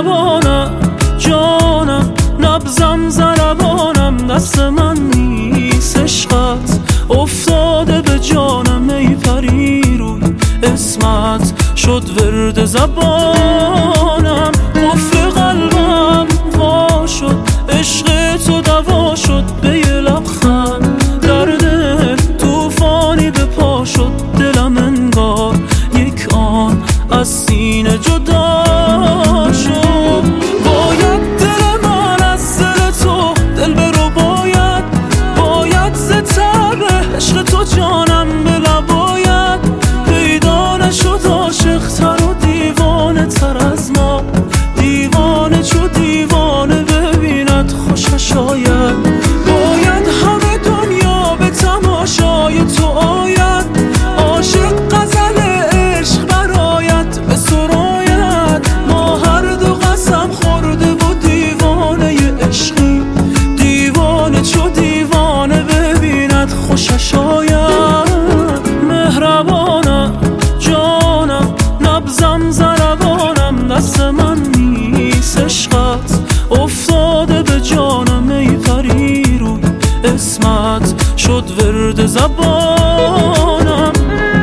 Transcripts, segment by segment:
مهربانم جانم، نبضم ضربانم، دست من نیست عشقت افتاده به جانم. ای پری روی اسمت شد ورد زبانم، قفل قلبم وا شد، عشق تو دوا شد. به یه لبخند در دل توفانی به پا شد، دلم انگار یک آن از سینه جدا شد. باید دل من از دل تو دل برو، باید ز تب عشق تو جانم به لباید پیدا نشد عاشق تر و دیوانه تر از ما. دیوانه چو دیوانه ببیند خوشش آید، باید همه دنیا به تماشای تو آید. عاشق غزل عشق برایت به سراید، ما هر دو قسم خورده و دیوانه عشقی. دیوانه چو دیوانه ببیند خوشش آید. مهربانم جانم، نبضم ضربانم، دست من نیست عشقت افتاده به جانم. ای پری روی اسمت شد ورد زبانم.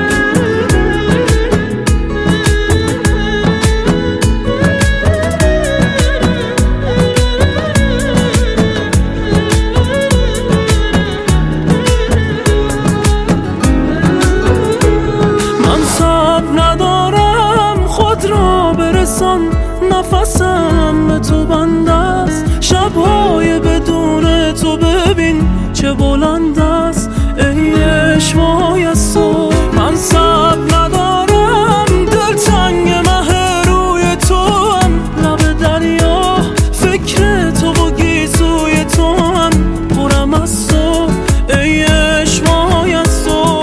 من صبر ندارم خود را برسان، نفسم به تو بند است. شبهای بدون تو ببین چه بلند است. ای عشقای از تو من صبر ندارم، دلتنگ مه روی تو هم، لب دریا فکر تو و گیسوی تو هم، پرم از تو ای عشقای از تو.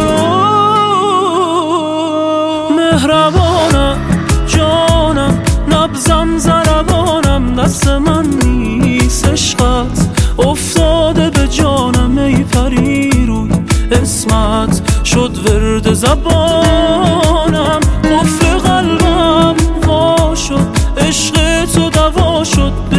مهربانم جانم، نبضم ضربانم، دست من نیست عشقت افتاده به جانم. ای پری روی اسمت شد ورد زبانم، قفل قلبم وا شد، عشق تو دوا شد.